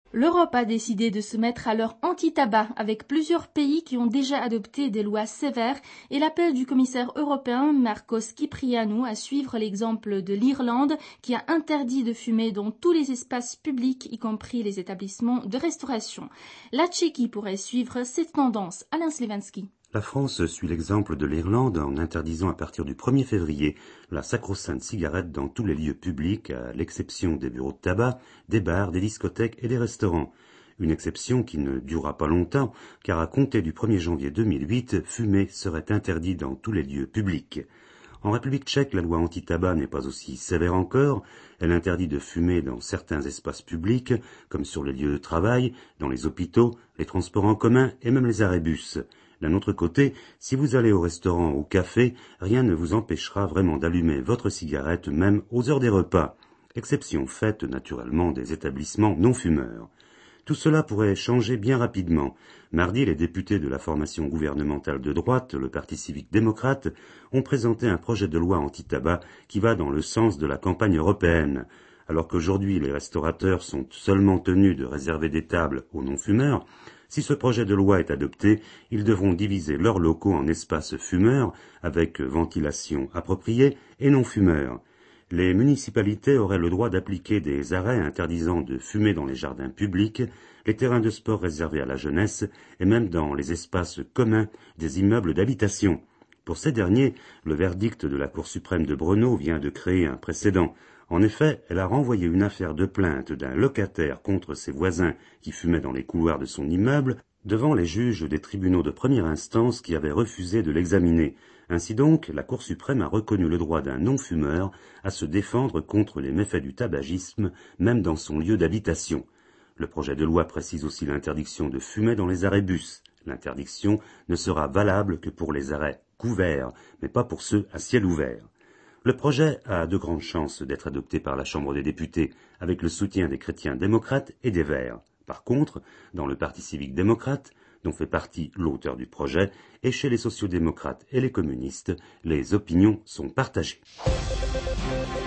L'Europe a décidé de se mettre à l'heure anti-tabac avec plusieurs pays qui ont déjà adopté des lois sévères et l'appel du commissaire européen Marcos Kyprianou à suivre l'exemple de l'Irlande qui a interdit de fumer dans tous les espaces publics, y compris les établissements de restauration. La Tchéquie pourrait suivre cette tendance. Alain Slevanski. La France suit l'exemple de l'Irlande en interdisant à partir du 1er février la sacro-sainte cigarette dans tous les lieux publics, à l'exception des bureaux de tabac, des bars, des discothèques et des restaurants. Une exception qui ne durera pas longtemps, car à compter du 1er janvier 2008, fumer serait interdit dans tous les lieux publics. En République tchèque, la loi anti-tabac n'est pas aussi sévère encore. Elle interdit de fumer dans certains espaces publics, comme sur les lieux de travail, dans les hôpitaux, les transports en commun et même les arrêts bus. D'un autre côté, si vous allez au restaurant ou au café, rien ne vous empêchera vraiment d'allumer votre cigarette même aux heures des repas. Exception faite naturellement des établissements non-fumeurs. Tout cela pourrait changer bien rapidement. Mardi, les députés de la formation gouvernementale de droite, le Parti civique démocrate, ont présenté un projet de loi anti-tabac qui va dans le sens de la campagne européenne. Alors qu'aujourd'hui les restaurateurs sont seulement tenus de réserver des tables aux non-fumeurs, si ce projet de loi est adopté, ils devront diviser leurs locaux en espaces fumeurs, avec ventilation appropriée, et non-fumeurs. Les municipalités auraient le droit d'appliquer des arrêts interdisant de fumer dans les jardins publics, les terrains de sport réservés à la jeunesse, et même dans les espaces communs des immeubles d'habitation. Pour ces derniers, le verdict de la Cour suprême de Brno vient de créer un précédent. En effet, elle a renvoyé une affaire de plainte d'un locataire contre ses voisins qui fumaient dans les couloirs de son immeuble devant les juges des tribunaux de première instance qui avaient refusé de l'examiner. Ainsi donc, la Cour suprême a reconnu le droit d'un non-fumeur à se défendre contre les méfaits du tabagisme, même dans son lieu d'habitation. Le projet de loi précise aussi l'interdiction de fumer dans les arrêts bus. L'interdiction ne sera valable que pour les arrêts couverts, mais pas pour ceux à ciel ouvert. Le projet a de grandes chances d'être adopté par la Chambre des députés, avec le soutien des chrétiens démocrates et des Verts. Par contre, dans le Parti civique démocrate, dont fait partie l'auteur du projet, et chez les sociodémocrates et les communistes, les opinions sont partagées.